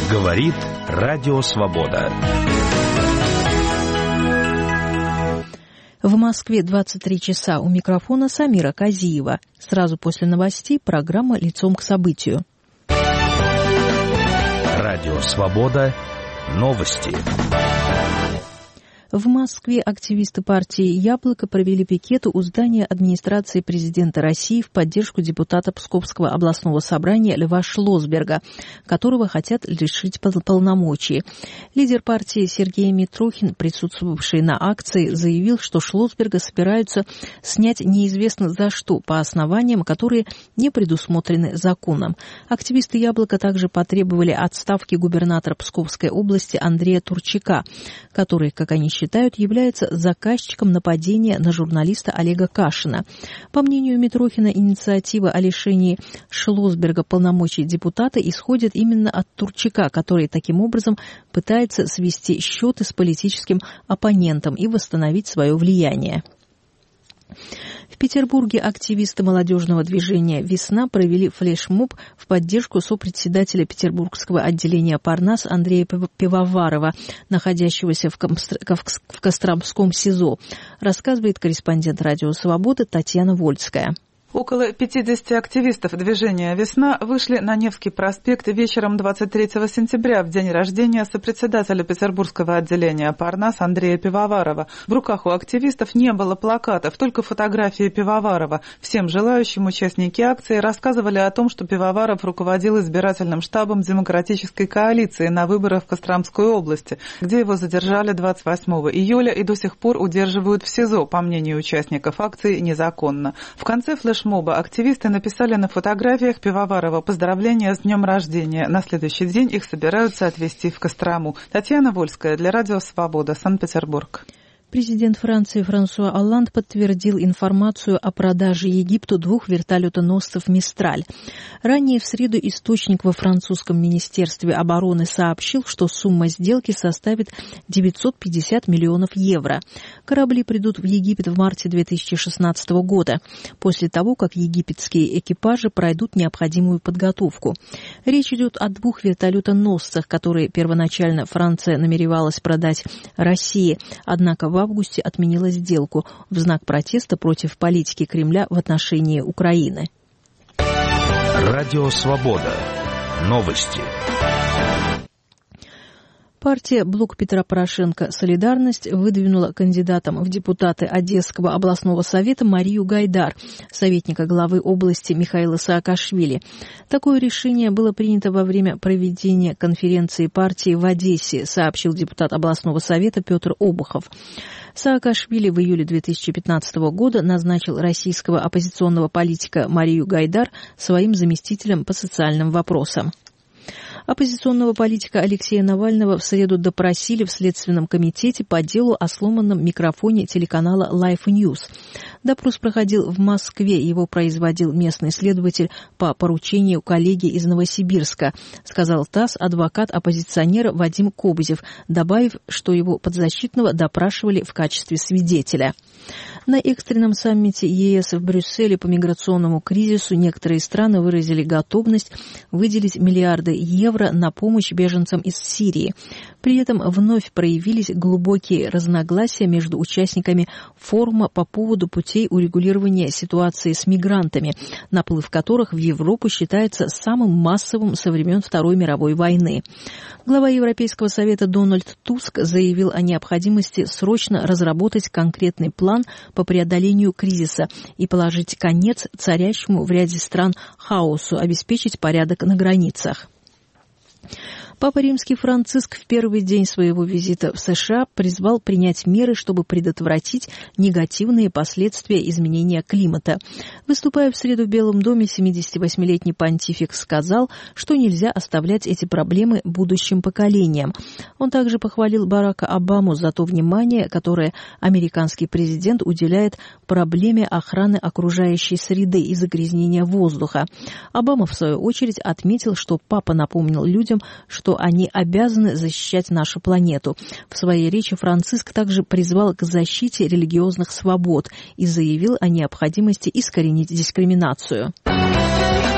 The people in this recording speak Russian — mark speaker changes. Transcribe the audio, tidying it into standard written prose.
Speaker 1: Говорит Радио Свобода.
Speaker 2: В Москве 23 часа. У микрофона Самира Казиева. Сразу после новостей программа «Лицом к событию».
Speaker 1: Радио Свобода. Новости.
Speaker 2: В Москве активисты партии «Яблоко» провели пикет у здания администрации президента России в поддержку депутата Псковского областного собрания Льва Шлосберга, которого хотят лишить полномочий. Лидер партии Сергей Митрохин, присутствовавший на акции, заявил, что Шлосберга собираются снять неизвестно за что, по основаниям, которые не предусмотрены законом. Активисты «Яблоко» также потребовали отставки губернатора Псковской области Андрея Турчака, который, как они считают, является заказчиком нападения на журналиста Олега Кашина. По мнению Митрохина, инициатива о лишении Шлосберга полномочий депутата исходит именно от Турчака, который таким образом пытается свести счеты с политическим оппонентом и восстановить свое влияние. В Петербурге активисты молодежного движения «Весна» провели флешмоб в поддержку сопредседателя петербургского отделения «Парнас» Андрея Пивоварова, находящегося в Костромском СИЗО, рассказывает корреспондент «Радио Свобода» Татьяна Вольская.
Speaker 3: Около 50 активистов движения «Весна» вышли на Невский проспект вечером 23 сентября, в день рождения сопредседателя петербургского отделения «Парнас» Андрея Пивоварова. В руках у активистов не было плакатов, только фотографии Пивоварова. Всем желающим участники акции рассказывали о том, что Пивоваров руководил избирательным штабом демократической коалиции на выборах в Костромской области, где его задержали 28 июля и до сих пор удерживают в СИЗО, по мнению участников акции, незаконно. В конце флешмоба активисты написали на фотографиях Пивоварова поздравления с днем рождения. На следующий день их собираются отвезти в Кострому. Татьяна Вольская для Радио Свобода, Санкт-Петербург.
Speaker 2: Президент Франции Франсуа Олланд подтвердил информацию о продаже Египту 2 вертолетоносцев «Мистраль». Ранее в среду источник во французском министерстве обороны сообщил, что сумма сделки составит 950 миллионов евро. Корабли придут в Египет в марте 2016 года, после того, как египетские экипажи пройдут необходимую подготовку. Речь идет о 2 вертолетоносцах, которые первоначально Франция намеревалась продать России, однако в августе отменила сделку в знак протеста против политики Кремля в отношении Украины.
Speaker 1: Радио Свобода. Новости.
Speaker 2: Партия «Блок Петра Порошенко. Солидарность» выдвинула кандидатом в депутаты Одесского областного совета Марию Гайдар, советника главы области Михаила Саакашвили. Такое решение было принято во время проведения конференции партии в Одессе, сообщил депутат областного совета Петр Обухов. Саакашвили в июле 2015 года назначил российского оппозиционного политика Марию Гайдар своим заместителем по социальным вопросам. Оппозиционного политика Алексея Навального в среду допросили в Следственном комитете по делу о сломанном микрофоне телеканала Life News. Допрос проходил в Москве, его производил местный следователь по поручению коллеги из Новосибирска, сказал ТАСС адвокат оппозиционера Вадим Кобызев, добавив, что его подзащитного допрашивали в качестве свидетеля. На экстренном саммите ЕС в Брюсселе по миграционному кризису некоторые страны выразили готовность выделить миллиарды евро на помощь беженцам из Сирии. При этом вновь проявились глубокие разногласия между участниками форума по поводу путей урегулирования ситуации с мигрантами, наплыв которых в Европу считается самым массовым со времен Второй мировой войны. Глава Европейского совета Дональд Туск заявил о необходимости срочно разработать конкретный план по преодолению кризиса и положить конец царящему в ряде стран хаосу, обеспечить порядок на границах. Папа Римский Франциск в первый день своего визита в США призвал принять меры, чтобы предотвратить негативные последствия изменения климата. Выступая в среду в Белом доме, 78-летний понтифик сказал, что нельзя оставлять эти проблемы будущим поколениям. Он также похвалил Барака Обаму за то внимание, которое американский президент уделяет проблеме охраны окружающей среды и загрязнения воздуха. Обама, в свою очередь, отметил, что папа напомнил людям, что они обязаны защищать нашу планету. В своей речи Франциск также призвал к защите религиозных свобод и заявил о необходимости искоренить дискриминацию.